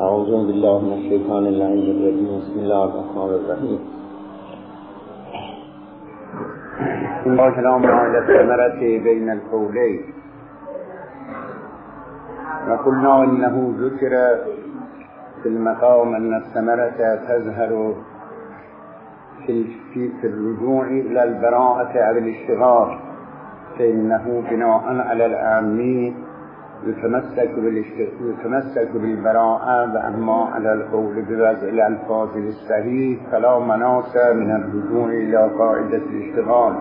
اعوذ بالله من الشیطان اللعین الرجیم. بسم الله الرحمن الرحیم. با کلام علی الثمرة بین القولین و قلنا انه ذکر في المقام ان الثمرة تظهر في الرجوع الى البراءة او الاشتغال، فانه بناء على العامی يتمسك بالبراءة، وأما على القول بوضع الألفاظ الصحيح فلا مناص من الرجوع إلى قاعدة الاشتغال.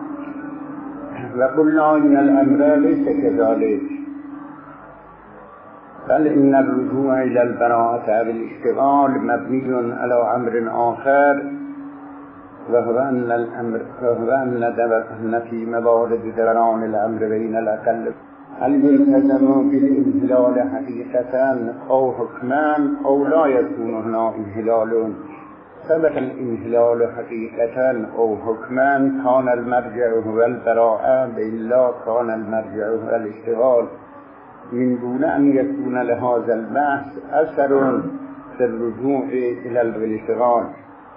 وقلنا إن الأمر ليس كذلك، بل إن الرجوع إلى البراءة أو الاشتغال مبني على أمر آخر، وهو أن في موارد دوران الأمر بين الأقل هل يلتزم بالانهلال حقيقة أو حكما أو لا يكون هنا انهلال. سبق الانهلال حقيقة أو حكما كان المرجع هو البراءة، وإلا كان المرجع هو الاشتغال، من دون أن يكون لهذا البحث أثر في الرجوع إلى الاشتغال.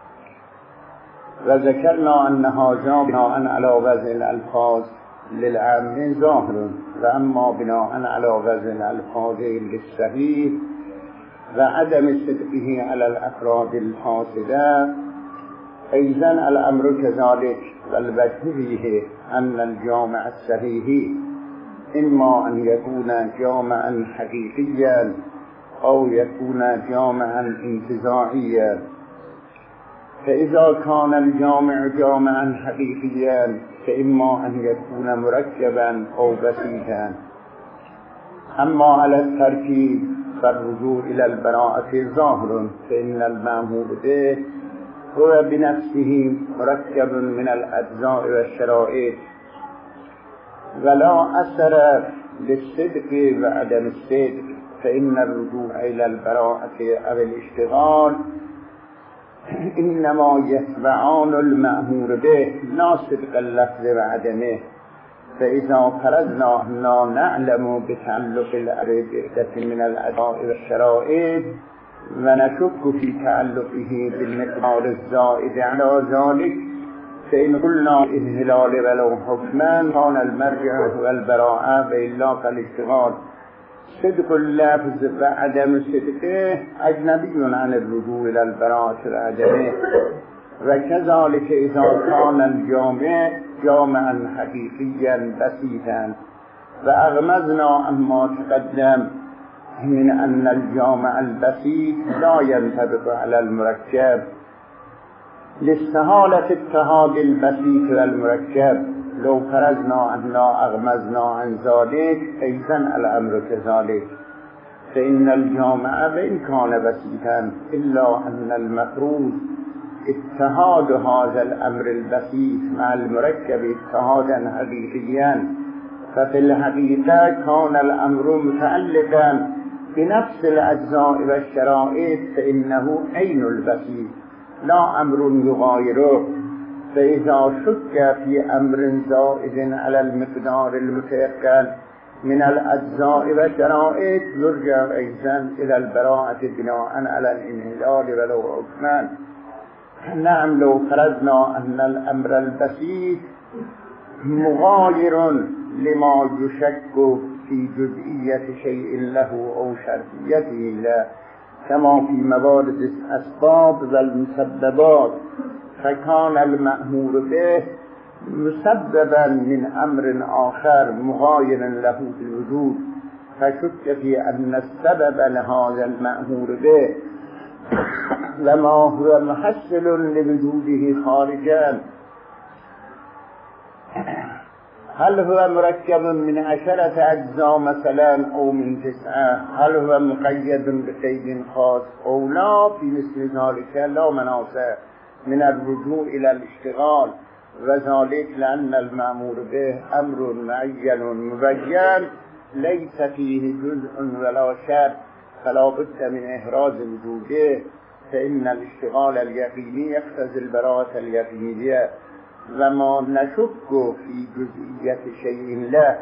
وذكرنا أن هذا بناء على وضع الألفاظ للعام ظاهر، وأما بناء على وزن الألفاظ للصحيح وعدم صدقه على الأفراد الفاسدة أيضا الأمر كذلك. والوجه فيه أن الجامع الصحيح إما أن يكون جامعا حقيقيا أو يكون جامعا انتزاعيا. فإذا كان الجامع جامعا حقيقيا فإما أن يكون مركبا أو بسيطا. أما على التركيب فالرجوع إلى البراءة ظاهر، فإن المأمور به هو بنفسه مركب من الأجزاء والشرائط، ولا أثر للصدق وعدم الصدق، فإن الرجوع إلى البراءة أو الاشتغال إنما يتبعان المأمور به لا صدق اللفظ وعدمه. فإذا فرضنا أننا نعلم بتعلق الأربعة من الأداء والشرائط ونشك في تعلقه بالمقدار الزائد على ذلك، فإن قلنا انهلال ولو حكما كان المرجع هو البراءة وإلا فالاشتغال. صدق اللفظ وعدم صدقه أجنبي عن الرجوع إلى البراءة وعدمه. وكذلك إذا كان الجامع جامعا حقيقيا بسيطا، وأغمزنا أما تقدم من أن الجامع البسيط لا ينطبق على المركب لاستحالة اتحاد البسيط والمركب. لو فرضنا أننا أغمزنا عن ذلك أيضا الأمر كذلك، فإن الجامع وإن كان بسيطا إلا أن المفروض اتحاد هذا الأمر البسيط مع المركب اتحادا حقيقيا. ففي الحقيقة كان الأمر متعلقا بنفس الأجزاء والشرائط، فإنه عين البسيط لا أمر يغايره. فإذا شك في أمر زائد على المقدار المتيقن من الأجزاء والشرائط يرجع أيضا إلى البراءة بناء على الانهلال ولو حكما. نعم، لو فرضنا أن الأمر البسيط مغاير لما يشك في جزئية شيء له أو شرطيته له، كما في موارد الأسباب والمسببات، فكان المأمور به مسببا من أمر آخر مغاير له في الوجود، فشك في أن السبب لهذا المأمور به لما هو محصل لوجوده خارجا، هل هو مركب من 10 أجزاء مثلا أو من 9، هل هو مقيد بقيد خاص أو لا، في مثل ذلك لا مناص من الرجوع إلى الاشتغال، وذلك لأن المأمور به أمر معين مبين ليس فيه جزء ولا شرط، فلا بد من إحراز وجوده. فإن الاشتغال اليقيني يقتضي البراءة اليقينية، وما نشك في جزئية شيء له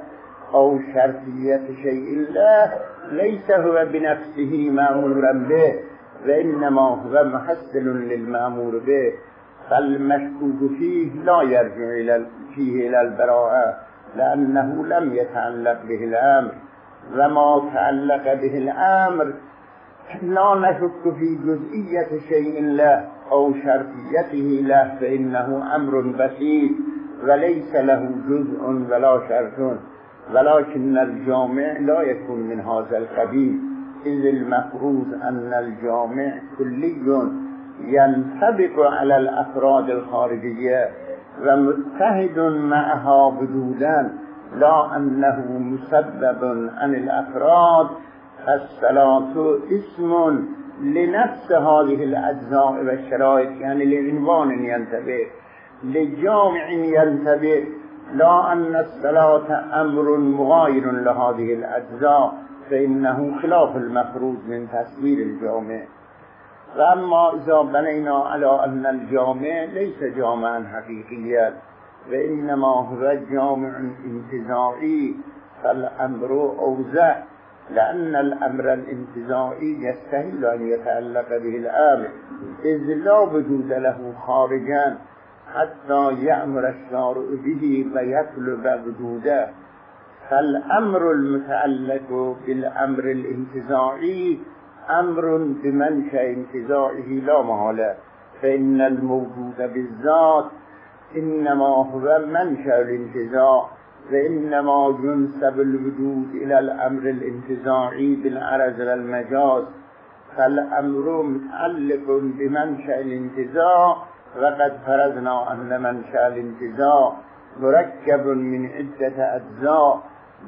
أو شرطية شيء له ليس هو بنفسه مأمورا به، وإنما هو محصل للمأمور به، فالمشكوك فيه لا يرجع فيه إلى البراءة، لأنه لم يتعلق به الأمر، وما تعلق به الأمر لا نشك في جزئية شيء له أو شرطيته له، فإنه أمر بسيط وليس له جزء ولا شرط، ولكن الجامع لا يكون من هذا القبيل، إذ المفروض أن الجامع كلي ينطبق على الأفراد الخارجية ومتحد معها وجودا، لا أنه مسبب عن الأفراد. الصلاة اسم لنفس هذه الأجزاء والشرائط، يعني لعنوان ينتبه، لجامع ينتبه، لا أن الصلاة أمر مغاير لهذه الأجزاء، فإنه خلاف المفروض من تصوير الجامع. وأما إذا بنينا على أن الجامع ليس جامعا حقيقيا وإنما هو جامع انتزاعي، فالأمر أوزع، لأن الأمر الانتزاعي يستحيل أن يتعلق به الأمر، إذ لا وجود له خارجا حتى يأمر الشارع به ويطلب وجوده. فالأمر المتعلق بالأمر الانتزاعي أمر بمنشأ انتزاعه لا محالة، فإن الموجود بالذات إنما هو منشأ الانتزاع، وإنما ينسب الوجود إلى الأمر الانتزاعي بالعرض والمجاز، فالأمر متعلق بمنشأ الانتزاع، وقد فرضنا أن منشأ الانتزاع مركب من عدة أجزاء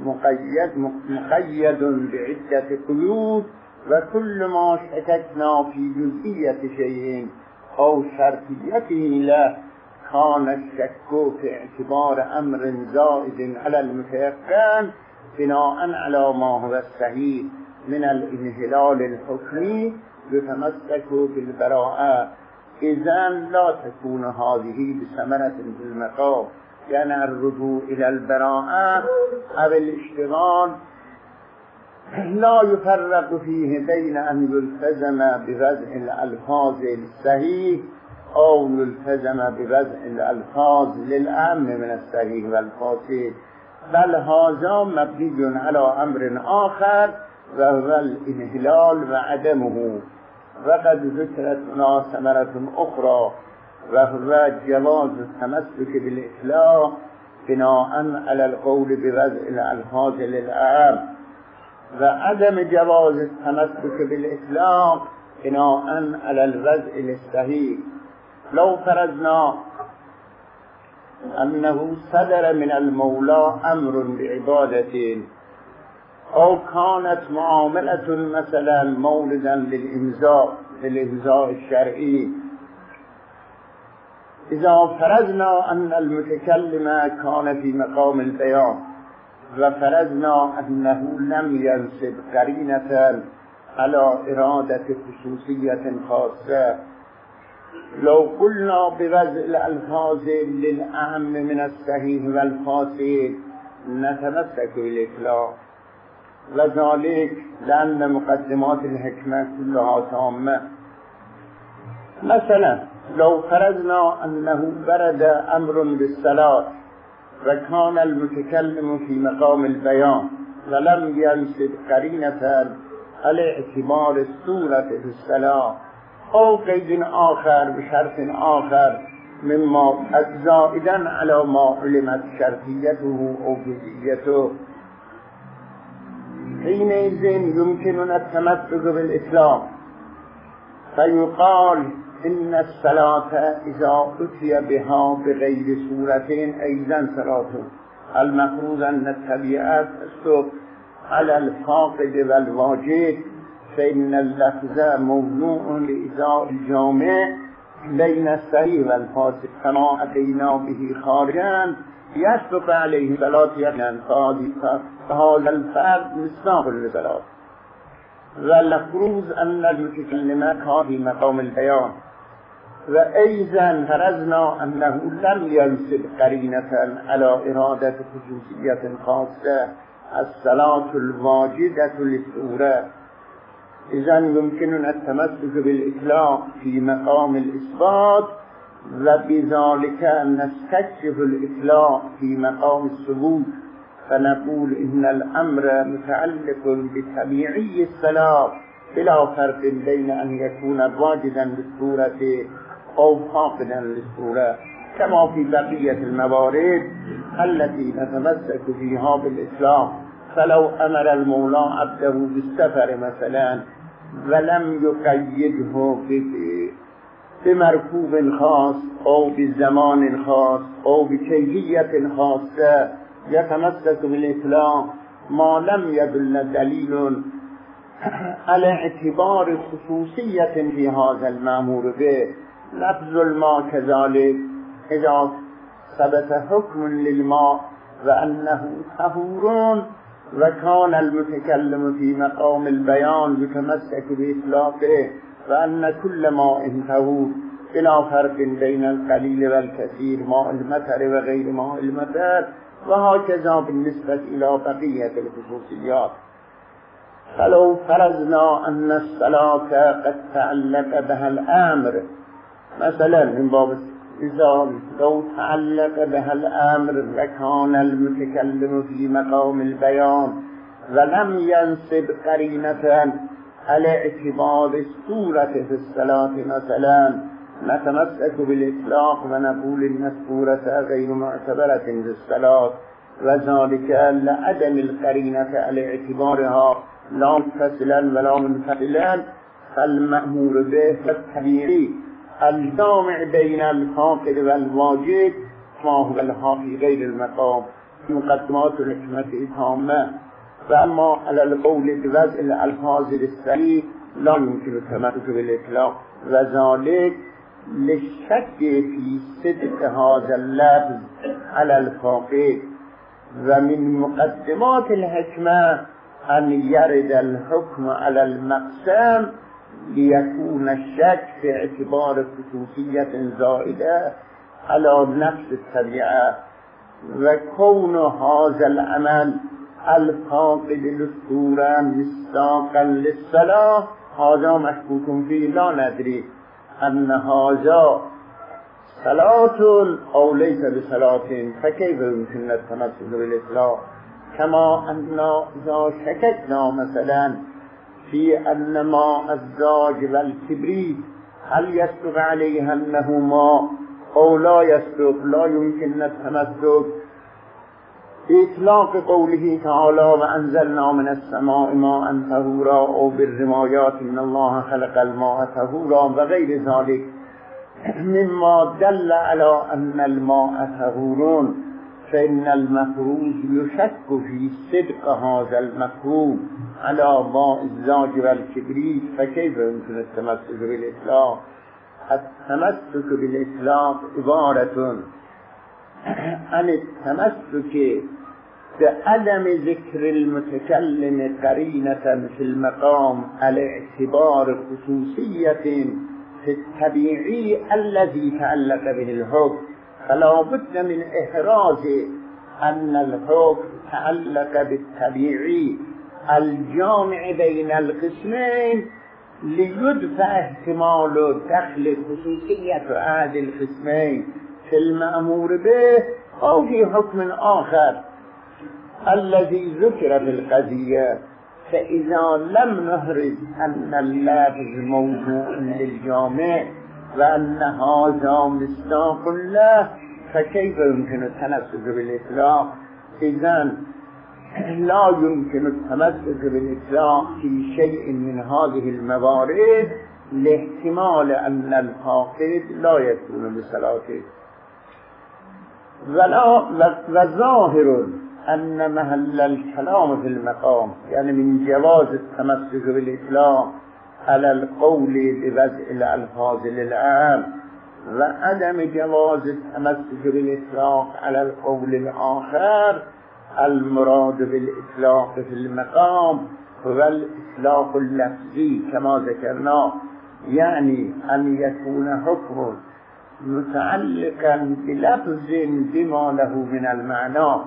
مقيد بعدة قيود، وكل ما شككنا في جزئية شيء أو شرطيته له كان الشك في اعتبار أمر زائد على المتيقن بناء على ما هو الصحيح من الانحلال الحكمي يتمسك بالبراءة. إذن لا تكون هذه بثمرة في المقام، يعني الرجوع إلى البراءة أو الاشتغال لا يفرق فيه بين أن يلتزم بوضع الألفاظ الصحيح أو يلتزم بوضع الألفاظ للأهم من الصحيح والفاسد، بل هذا مبني على أمر آخر وهو الانحلال وعدمه. وقد ذكرت هنا ثمرة أخرى وهو جواز التمسك بالإطلاق بناء على القول بوضع الألفاظ للأهم، وعدم جواز التمسك بالإطلاق بناء على الوضع الصحيح. لو فرضنا أنه صدر من المولى أمر بعبادة، أو كانت معاملة مثلا مولدا للإمضاء الشرعي، إذا فرضنا أن المتكلم كان في مقام البيان وفرضنا أنه لم ينسب قرينة على إرادة خصوصية خاصة، لو قلنا بوضع الألفاظ للأهم من الصحيح والفاسد نتمسك بالإطلاق، وذلك لأن مقدمات الحكمة كلها تامة. مثلا لو فرضنا أنه برد أمر بالصلاة وكان المتكلم في مقام البيان ولم ينسب قرينة على اعتبار الصورة في الصلاة أو قيد آخر بشرط آخر مما زائدا على ما علمت شرطيته أو جزئيته، حينئذ يمكننا التمسك بالإسلام، فيقال إن الصلاة إذا أتي بها بغير صورتين أيضا صلاة. المفروض أن الطبيعة تسلك على الفاقد والواجد، فإن اللفظ موضوع لإزاء الجامع بين الصحيح والفاسد، كما أتينا به خارجا يسبق عليه صلاة يقينا، فهذا الفرد مصداق للصلاة. والمفروض أن المتكلم كان في مقام البيان و ایضا فرضنا انه لم ينصب قرینة على ارادة خصوصیت خاصة الصلاة الواجدة للصورة، اذا يمكن التمسك بالاطلاق في مقام الاثبات و بذلك نستكشف الاطلاق في مقام الثبوت فنقول ان الامر متعلق بطبيعي الصلاة بلا فرق بين ان يكون واجدا للصورة او فاقدا للصورة، كما في بقية الموارد التي نتمسك فيها بالإسلام. فلو أمر المولى عبده بالسفر مثلا ولم يقيده بمركوب خاص أو بزمان خاص أو بكيفية خاصة يتمسك بالإسلام ما لم يدل دليل على اعتبار خصوصية في هذا المأمور به. لفظ الماء كذلك إذا ثبت حكم للماء وأنه طهور وكان المتكلم في مقام البيان يتمسك بإطلاقه وأن كل ماء طهور بلا فرق بين القليل والكثير ماء المطر وغير ماء المطر، وهكذا بالنسبة إلى بقية الخصوصيات. فلو فرضنا أن الصلاة قد تعلق بها الأمر، مثلا من باب مثال لو تعلق بها الأمر وكان المتكلم في مقام البيان ولم ينصب قرينة على اعتبار الصورة في الصلاة مثلا نتمسك بالإطلاق ونقول إن الصورة غير معتبرة في الصلاة، وذلك لعدم القرينة على اعتبارها لا متصلا ولا منفصلا، فالمأمور به الطبيعي الجامع بين الفاقد والواجد ما هو الحاقي غير المقام مقدمات الحكمة تامة. فأما على القول بوضع الألفاظ الصحيح لا يمكن التمسك بالإطلاق، وذلك للشك في صدق هذا اللفظ على الفاقد. ومن مقدمات الحكمة أن يرد الحكم على المقسم ليكون الشك في اعتبار خصوصية زائدة على نفس الطبيعة، وكون هذا العمل الفاقد للصورة مصداقا للصلاة هذا مشكوك فيه، لا ندري أن هذا صلاة أو ليس بصلاة، فكيف يمكن التمسك بالإطلاق؟ كما أن إذا شككنا مثلا في أن ماء الزاج والكبريت هل يصدق عليه أنه ماء أو لا يصدق، لا يمكن التمسك بإطلاق قوله تعالى وأنزلنا من السماء ماء طهورا أو بالروايات إن الله خلق الماء طهورا وغير ذلك مما دل على أن الماء طهور، فإن المفروض يشك في صدق هذا المفهوم على ماء الزاج والكبريت، فكيف يمكن التمسك بالإطلاق؟ التمسك بالإطلاق عبارة عن التمسك بعدم ذكر المتكلم قرينة في المقام على اعتبار خصوصية في الطبيعي الذي تعلق به الحكم، فلا بد من إحراز أن الحكم تعلق بالطبيعي الجامع بين القسمين ليدفع احتمال دخل خصوصية أحد القسمين في المأمور به أو في حكم آخر الذي ذكر في القضية. فإذا لم نهرز أن اللفظ موضوع للجامع وأن هذا مصداق له فكيف يمكن التمسك بالإطلاق؟ إذن لا يمكن التمسك بالإطلاق في شيء من هذه الموارد لاحتمال أن الفاقد لا يكون بصلاته. وظاهر أن محل الكلام في المقام يعني من جواز التمسك بالإطلاق على القول بوضع الألفاظ للعام وعدم جواز التمسك بالإطلاق على القول الآخر. المراد بالإطلاق في المقام هو الإطلاق اللفظي كما ذكرنا، يعني أن يكون حكم متعلقا بلفظ بما له من المعنى،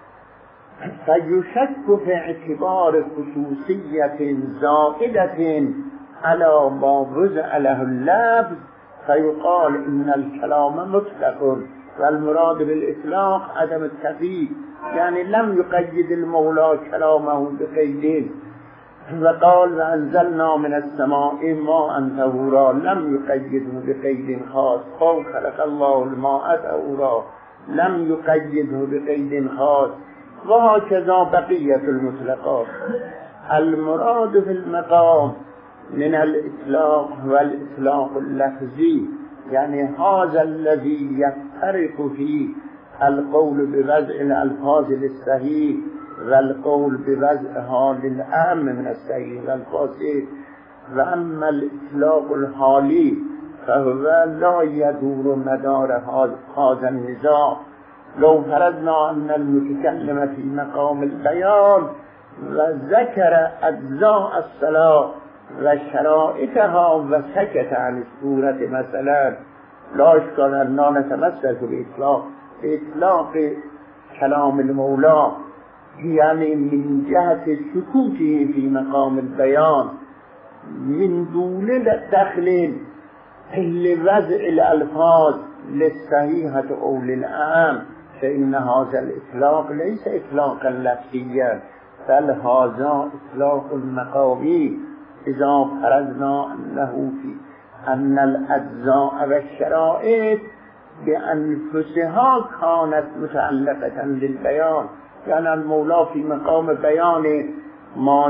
فيشك في اعتبار خصوصية زائدة على ما وضع له اللفظ، فيقال إن الكلام مطلق، والمراد بالإطلاق عدم التقييد، يعني لم يقيد المولى كلامه بقيد. وقال وأنزلنا من السماء ماء طهورا، لم يقيده بقيد خاص. أو خلق الله الماء طهورا، لم يقيده بقيد خاص. وهكذا بقية المطلقات. المراد في المقام من الإطلاق والإطلاق اللفظي، يعني هذا الذي يفترق فيه القول بوضع الألفاظ للصحيح والقول بوضعها للأعم من الصحيح والفاسد. وأما الإطلاق الحالي فهو لا يدور مدار هذا النزاع. لو فرضنا أن المتكلم في مقام البيان وذكر أجزاء الصلاة وشرائطها وسكت عن الصورة مثلا، لا إشكال أننا نتمسك بإطلاق كلام المولى، يعني من جهة سكوته في مقام البيان من دون دخل لوضع الألفاظ للصحيحة أو للأعم، فإن هذا الإطلاق ليس إطلاقا لفظيا، بل هذا إطلاق مقامي. إذا فرضنا أن الأجزاء والشرائط بأنفسها كانت متعلقة للبيان، يعني المولى في مقام بيان ما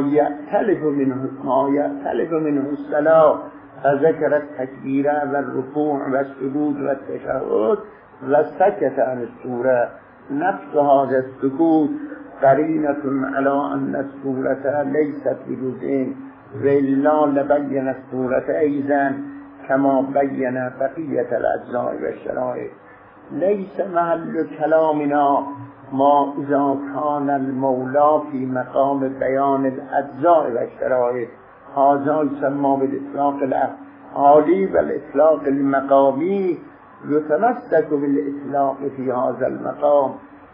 يأتلف منه الصلاة، فذكر التكبير والركوع والسجود والتشهد وسكت عن السورة. نفس هذا السكوت قرينة على أن السورة ليست بجزء، وإلا لبين السورة أيضا كما بين بقية الأجزاء والشرائط. ليس محل كلامنا ما إذا كان المولى في مقام بيان الأجزاء والشرائط، هذا يسمى بالإطلاق الحالي والإطلاق المقامي، يتمسك بالإطلاق في هذا المقام.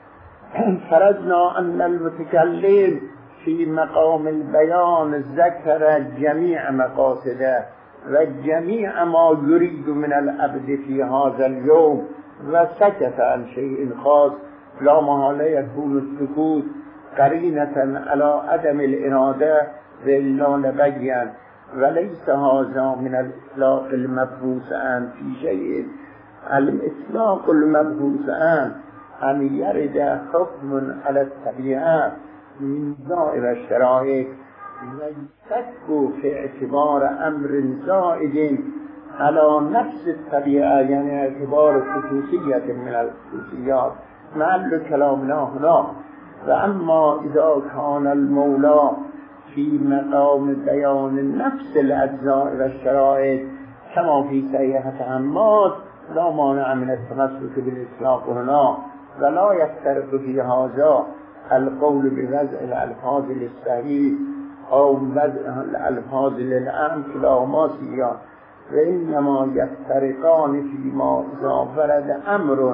فرضنا أن المتكلم في مقام البيان ذكر جميع مقاصده وجميع ما يريد من العبد في هذا اليوم وسكت عن شيء خاص، لا محالة يكون السكوت قرينة على عدم الإرادة وإلا نبين. وليس هذا من الإطلاق المبحوث عن في شيء. الإطلاق المبحوث عن أن يرد حكم على الطبيعة من ظاهر الشرائط ويشك في اعتبار أمر زائد على نفس الطبيعة، يعني اعتبار خصوصية من الخصوصيات، محل كلامنا هنا. وأما إذا كان المولى في مقام بيان نفس الأجزاء والشرائط كما في صحيحة عماد، لا مانع من التمسك بالإطلاق هنا، ولا يفترق في هذا القول بوضع الألفاظ للصحيح أو وضع الألفاظ للأعم، كلاهما سيان، وإنما يفترقان فيما إذا ورد أمر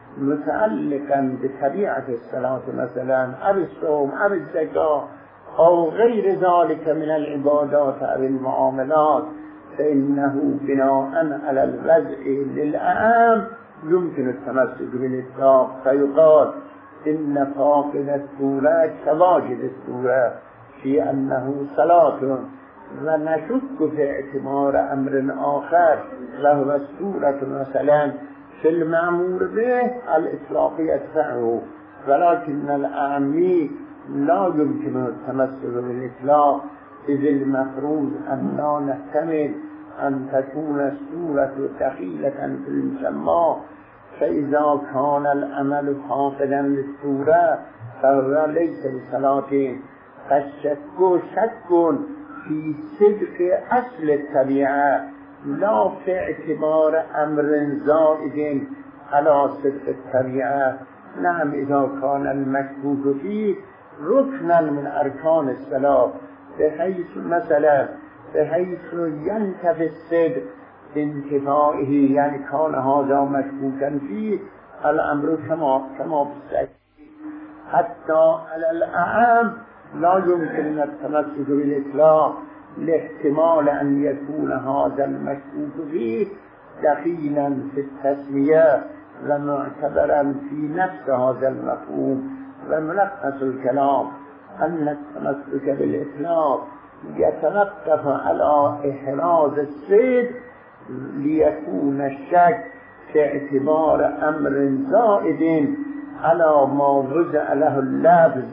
متعلقا بطبيعة الصلاة مثلا أو الصوم أو الزكاة أو غير ذلك من العبادات أو المعاملات، فإنه بناء على الوضع للأعم يمكن التمسك بالإطلاق، فيقال إن فاقد السورة كواجد السورة في أنه صلاة، ونشك في اعتبار أمر آخر وهو السورة مثلا في المأمور به الإطلاق يدفعه، ولكن الأعمي لا يمكن التمسك بالإطلاق، إذ المفروض أن لا نحتمل أن تكون السورة دخيلة في المسمى، فإذا كان العمل فاقدا للسورة فهو ليس بصلاة. فالشك شك في صدق أصل الطبيعة لا في اعتبار أمر زائد على صدق الطبيعة. نعم إذا كان المشكوك فيه ركنا من أركان الصلاة، بحيث مثلا بحيث ينتفي الصدق بانتفائه، يعني كان هذا مشكوكا فيه الأمر كما بالصحيح. حتى على الأعم لا يمكن التمسك بالإطلاق لاحتمال أن يكون هذا المشكوك فيه دخيلا في التسمية ومعتبرا في نفس هذا المفهوم. وملخص الكلام أن التمسك بالإطلاق يتوقف على إحراز الصدق ليكون الشك في اعتبار أمر زائد على ما وضع له اللفظ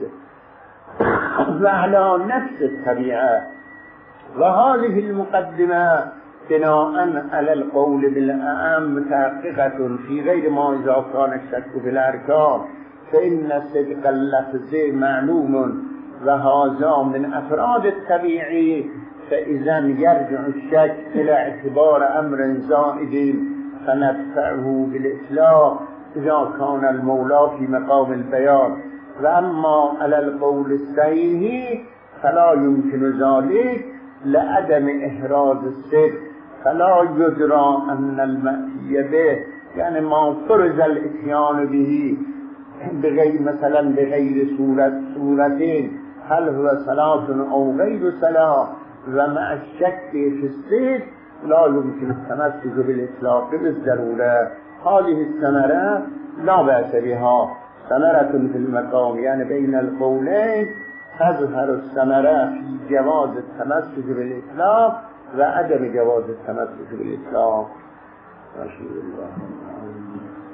وعلى نفس الطبيعة. وهذه المقدمة بناء على القول بالأعم متحققة في غير ما إذا كان الشك في الأركان، فإن صدق اللفظ معلوم وهذا من أفراد الطبيعي، فإذا يرجع الشك إلى اعتبار أمر زائد فندفعه بالإطلاق إذا كان المولى في مقام البيان. وأما على القول الصحيح فلا يمكن ذلك لعدم إحراز الصدق، فلا يدرى أن المأتي به، يعني ما فرض الاتيان به بغير مثلا بغير صورتين، هل هو صلاة أو غير صلاة، ومع الشك في الصدق لا يمكن التمسك بالإطلاق بالضرورة. هذه الثمرة لا بأس بها، ثمرة في المقام، يعني بين القولين تظهر الثمرة في جواز التمسك بالإطلاق وعدم جواز التمسك بالإطلاق. رسول الله